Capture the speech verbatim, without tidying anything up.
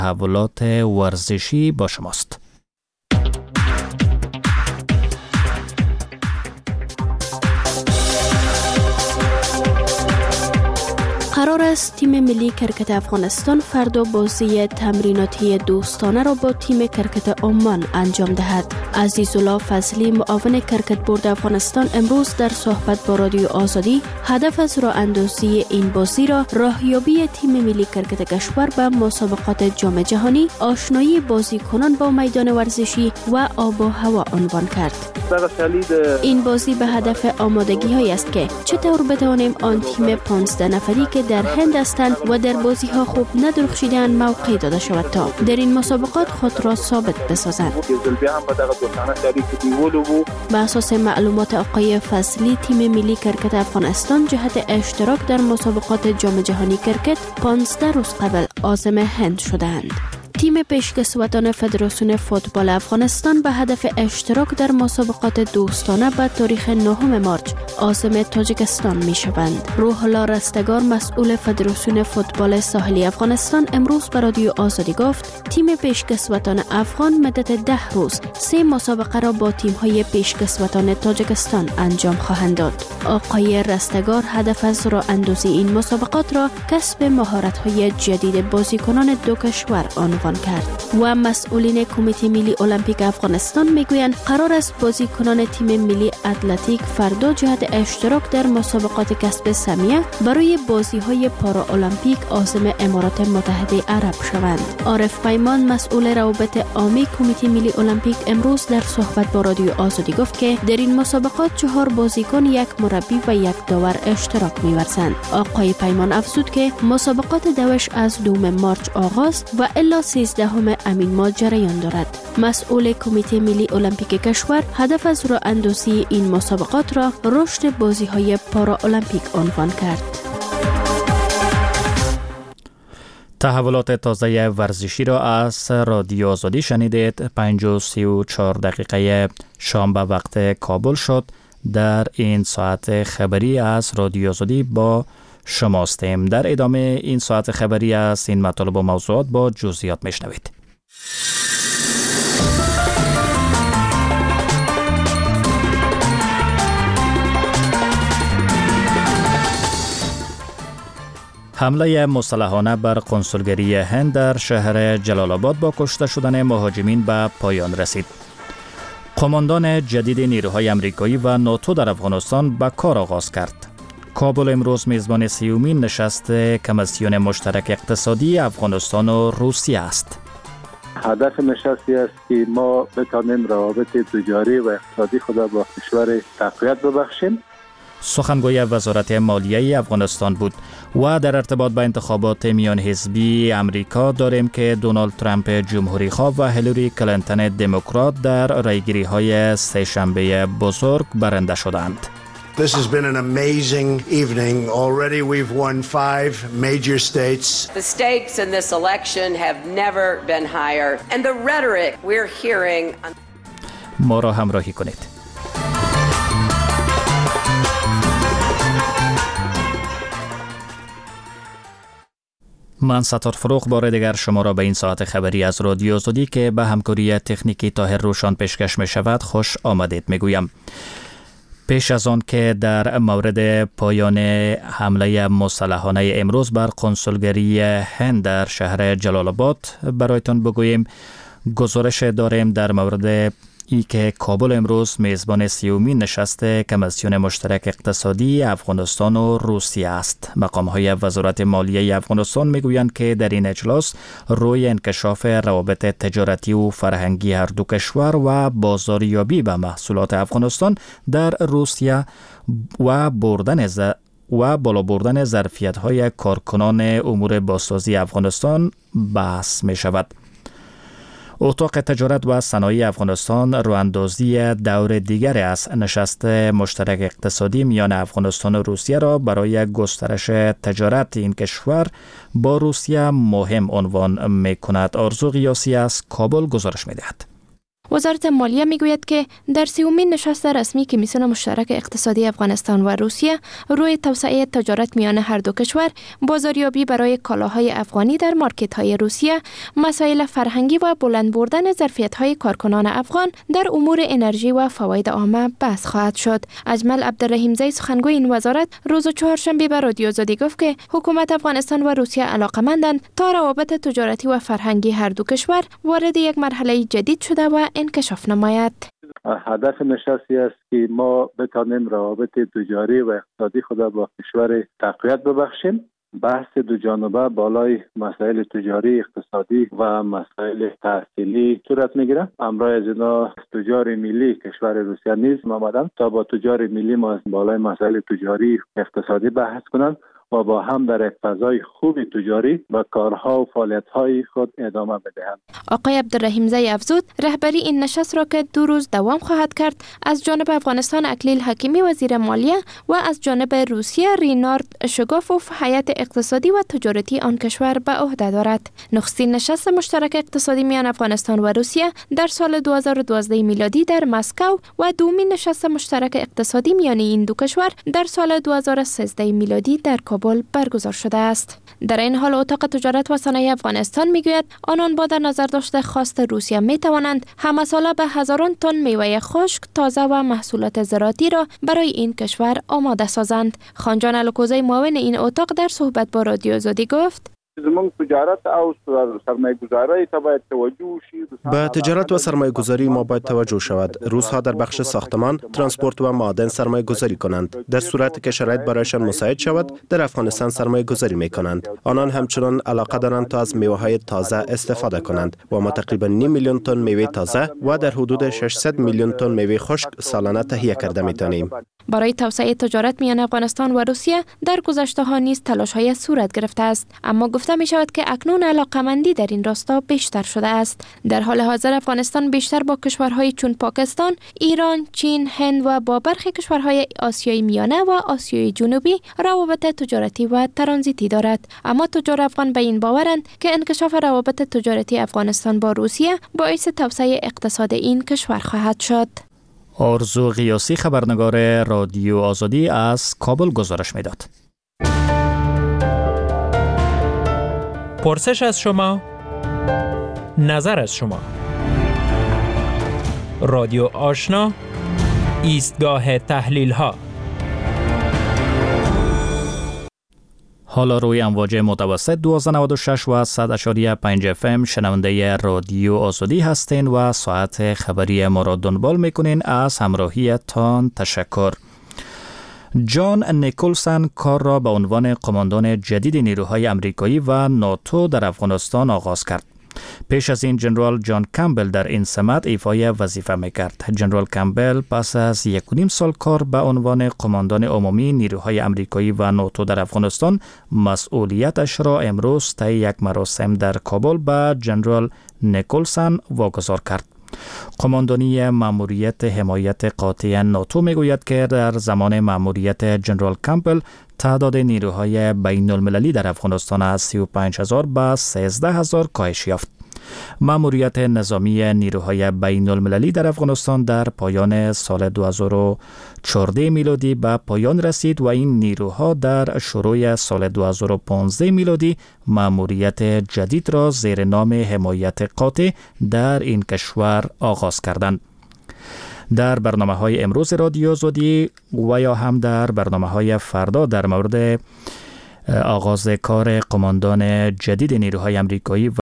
تحولات ورزشی با شماست. قرار است تیم ملی کرکت افغانستان فردا بازی تمریناتی دوستانه را با تیم کرکت عمان انجام دهد. عزیزالله فضلی معاون کرکت بورد افغانستان امروز در صحبت با رادیو آزادی هدف از راه اندازی این بازی را راهیابی تیم ملی کرکت کشور به مسابقات جام جهانی، آشنایی بازیکنان با میدان ورزشی و آب و هوا عنوان کرد. این بازی به هدف آمادگی هایی است که چطور بتوانیم آن تیم پانزده نفری که در هند هستند و در بازی ها خوب ندرخشیدن موقع داده شود تا در این مسابقات خود را ثابت بسازند. به اساس معلومات آقای فضلی، تیم ملی کرکت افغانستان جهت اشتراک در مسابقات جام جهانی کرکت پانزده روز قبل عازم هند شدند. تیم پیشکسوتان فدراسیون فوتبال افغانستان به هدف اشتراک در مسابقات دوستانه به تاریخ نهم مارچ عازم تاجیکستان می شوند. روح الله رستگار، مسئول فدراسیون فوتبال ساحلی افغانستان، امروز به رادیو آزادی گفت تیم پیشکسوتان افغان مدت ده روز سه مسابقه را با تیم‌های پیشکسوتان تاجیکستان انجام خواهند داد. آقای رستگار هدف از راه اندازی این مسابقات را کسب مهارت‌های جدید بازیکنان دو کشور عنوان کرد. و مسئولین کمیته ملی المپیک افغانستان میگویند قرار است بازیکنان تیم ملی اتلتیک فردا جهت اشتراک در مسابقات کسب سهمیه برای بازی‌های پارا المپیک عازم امارات متحده عرب شوند. عارف پیمان، مسئول روابط عامه کمیته ملی المپیک، امروز در صحبت با رادیو آزادی گفت که در این مسابقات چهار بازیکن، یک مربی و یک داور اشتراک می‌ورزند. آقای پیمان افزود که مسابقات دوش از دوم مارچ آغاز و الی سیزدهم امین ماه جریان دارد. مسئول کمیته ملی المپیک کشور هدف از راه اندازی این مسابقات را رشد بازی‌های پارا المپیک عنوان کرد. تحولات تازه ورزشی را از رادیو آزادی شنیدید. پنج و سی و چهار دقیقه شام به وقت کابل شد. در این ساعت خبری از رادیو آزادی با شماستیم. در ادامه این ساعت خبری از این مطالب و موضوعات با جزئیات میشنوید. حمله مسلحانه بر کنسولگری هند در شهر جلال آباد با کشته شدن مهاجمین به پایان رسید. قماندان جدید نیروهای امریکایی و ناتو در افغانستان به کار آغاز کرد. کابل امروز میزبان سیومین نشست کمیسیون مشترک اقتصادی افغانستان و روسیه است. هدف نشستی است که ما بتانیم روابط تجاری و اقتصادی خود با کشور تقویت ببخشیم. سخنگوی وزارت مالیه افغانستان بود. و در ارتباط با انتخابات میان حزبی امریکا داریم که دونالد ترامپ جمهوری خواه و هیلاری کلینتون دموکرات در رایگیری های سه شنبه بزرگ برنده شدند. This has been an amazing evening. Already we've won five major states. The stakes in this election have never been higher. And the rhetoric we're hearing... ما را همراهی کنید. من ستار فروغ بار دیگر شما را به این ساعت خبری از رادیو آزادی که به همکاری تکنیکی طاهر روشان پیشکش می شود خوش آمدید می گویم. پیش از آن که در مورد پایان حمله مسلحانه امروز بر کنسولگری هند در شهر جلال آباد برایتان بگوییم، گزارش داریم در مورد ای که کابل امروز میزبان سیومین نشست کمیسیون مشترک اقتصادی افغانستان و روسیه است. مقام‌های وزارت مالیه افغانستان میگویند که در این اجلاس روی انکشاف روابط تجارتی و فرهنگی هر دو کشور و بازاریابی به محصولات افغانستان در روسیه و بردن ز... و بالا بردن ظرفیت‌های کارکنان امور بازسازی افغانستان بحث می شود. اتاق تجارت و صنایع افغانستان راه‌اندازی دور دیگر از نشست مشترک اقتصادی میان افغانستان و روسیه را برای گسترش تجارت این کشور با روسیه مهم عنوان می کند. آرزو قیاسی از کابل گزارش می دهد. وزارت مالیه میگوید که در سیومین نشست رسمی کمیسیون مشترک اقتصادی افغانستان و روسیه روی توسعه تجارت میان هر دو کشور، بازاریابی برای کالاهای افغانی در مارکت‌های روسیه، مسائل فرهنگی و بلند بردن ظرفیت‌های کارکنان افغان در امور انرژی و فواید عامه بحث خواهد شد. اجمل عبدالرحیمزی سخنگوی این وزارت روز چهارشنبه به رادیو آزادی گفت که حکومت افغانستان و روسیه علاقه‌مندند تا روابط تجارتی و فرهنگی هر دو کشور وارد یک مرحله جدید شده و انکشاف نماید. هدف نشستی است که ما بتانیم روابط تجاری و اقتصادی خود با کشور تقویت ببخشیم. بحث دو جانبه بالای مسائل تجاری، اقتصادی و مسائل تحصیلی صورت میگیره. همراه از اینا تجار ملی کشور روسیه نیز آمدن تا با تجار ملی ما بالای مسائل تجاری اقتصادی بحث کنند و با هم در یک فضای خوب تجاری و کارها و فعالیت‌های خود ادامه بدهند. آقای عبدالرحیمزی افزود رهبری این نشست را که دو روز دوام خواهد کرد از جانب افغانستان اکلیل حکیمی وزیر مالیه و از جانب روسیه رینارد شگافوف هیئت اقتصادی و تجارتی آن کشور به عهده دارد. نخستین نشست مشترک اقتصادی میان افغانستان و روسیه در سال دو هزار و دوازده میلادی در مسکو و دومین نشست مشترک اقتصادی میان این دو کشور در سال دو هزار و سیزده میلادی در کابل برگزار شده است. در این حال اتاق تجارت و صنایع افغانستان میگوید آنان با در نظر داشته خواست روسیه می توانند همه ساله به هزاران تن میوه خشک، تازه و محصولات زراعتی را برای این کشور آماده سازند. خانجان الکوزی معاون این اتاق در صحبت با رادیو آزادی گفت زمون تجارت او سرمایه گذاری تا باید توجه شي. به تجارت و سرمایه گذاری ما باید توجه شود. روس‌ها در بخش ساختمان، ترانسپورت و معادن سرمایه گذاری کنند. در صورتی که شرایط برایشان مساعد شود، در افغانستان سرمایه گذاری می کنند. آنان همچنان علاقه دارند تا از میوه های تازه استفاده کنند و ما تقریبا نیم میلیون تن میوه تازه و در حدود ششصد میلیون تن میوه خشک سالانه تهیه کرده می توانیم. برای توسعه تجارت میان افغانستان و روسیه در گذشته ها نیز تلاش‌های صورت گرفته است، اما گفته می شود که اکنون علاقه‌مندی در این راستا بیشتر شده است. در حال حاضر افغانستان بیشتر با کشورهای چون پاکستان، ایران، چین، هند و با برخی کشورهای آسیای میانه و آسیای جنوبی روابط تجارتی و ترانزیتی دارد. اما تجار افغان به این باورند که انکشاف روابط تجارتی افغانستان با روسیه باعث توسعه اقتصاد این کشور خواهد شد. آرزو غیاسی خبرنگار رادیو آزادی از کابل گزارش میداد. پرسش از شما، نظر از شما. رادیو آشنا، ایستگاه تحلیل ها. حالا روی امواج متوسط دویست و نود و شش و صد و پنج اف ام شنونده رادیو آزادی هستین و ساعت خبری ما را دنبال میکنین. از همراهیتان تشکر. جان نیکلسن کار را به عنوان قماندان جدید نیروهای امریکایی و ناتو در افغانستان آغاز کرد. پیش از این جنرال جان کمبل در این سمت ایفای وظیفه میکرد. جنرال کمبل پس از یک و نیم سال کار به عنوان قماندان عمومی نیروهای امریکایی و ناتو در افغانستان مسئولیتش را امروز طی یک مراسم در کابل به جنرال نیکلسن واگذار کرد. قماندانی مأموریت حمایت قاطع ناتو میگوید که در زمان مأموریت جنرال کمبل تعداد نیروهای بین المللی در افغانستان از سی و پنج هزار به سیزده هزار کاهش یافت. مأموریت نظامی نیروهای بین المللی در افغانستان در پایان سال دو هزار و چهارده میلادی به پایان رسید و این نیروها در شروع سال دو هزار و پانزده میلادی مأموریت جدید را زیر نام حمایت قاطع در این کشور آغاز کردند. در برنامه های امروز رادیو آزادی و یا هم در برنامه های فردا در مورد آغاز کار قماندان جدید نیروهای امریکایی